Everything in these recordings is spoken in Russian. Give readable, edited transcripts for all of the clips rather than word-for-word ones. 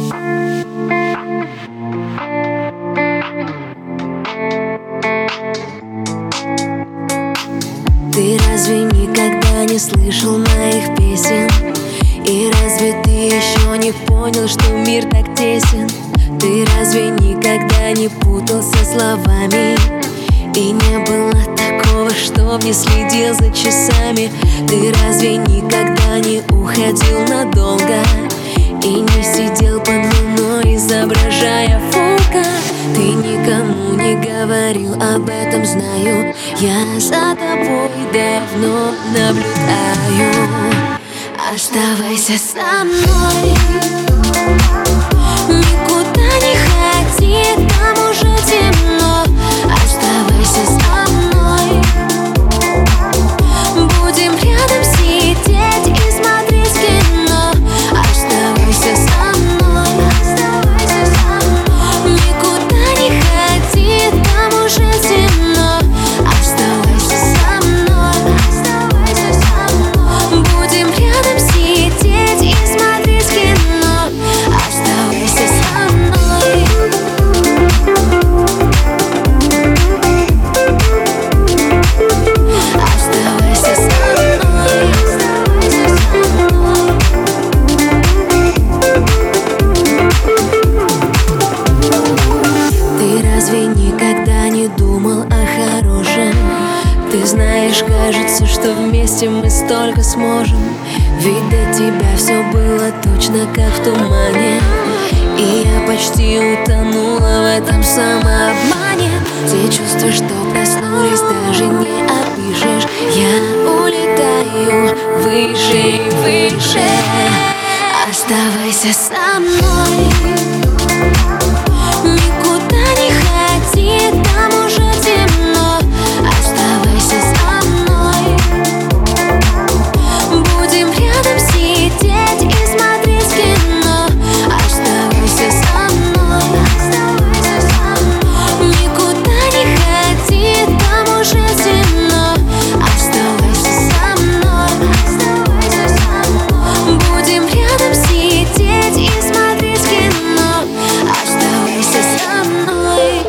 Ты разве никогда не слышал моих песен? И разве ты еще не понял, что мир так тесен? Ты разве никогда не путался словами? И не было такого, чтоб не следил за часами. Ты разве никогда не уходил надолго? И не сидел под луной, изображая фолка? Ты никому не говорил об этом, знаю. Я за тобой давно наблюдаю. Оставайся со мной, никуда не ходи, там уже темно. Оставайся со мной, будем рядом сидеть и смотреть кино. Оставайся со мной, никуда не ходи, там уже темно. Оставайся со мной, будем рядом сидеть и смотреть кино. Оставайся со мной. Оставайся со мной. Ты разве никогда не думал о хорошем? Ты знаешь, кажется, что вместе мы столько сможем. Ведь до тебя все было точно как в тумане, и я почти утонула в этом самообмане. Те чувства, что проснулись, даже не опишешь. Я улетаю выше и выше. Оставайся со мной, никуда не ходи, там уже темно. Оставайся со мной, будем рядом сидеть и смотреть кино. Оставайся со мной, никуда не ходи, там уже темно. Оставайся со мной, будем рядом сидеть и смотреть кино. Оставайся со мной.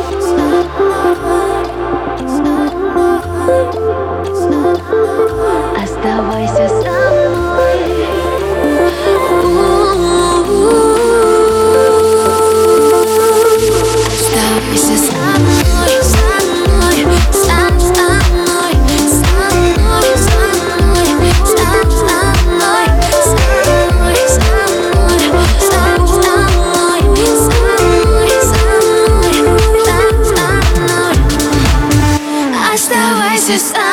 Оставайся со мной. Оставайся со мной, со мной, со мной, со мной, со мной, со мной, со мной, со мной, со мной, со мной. Оставайся со мной.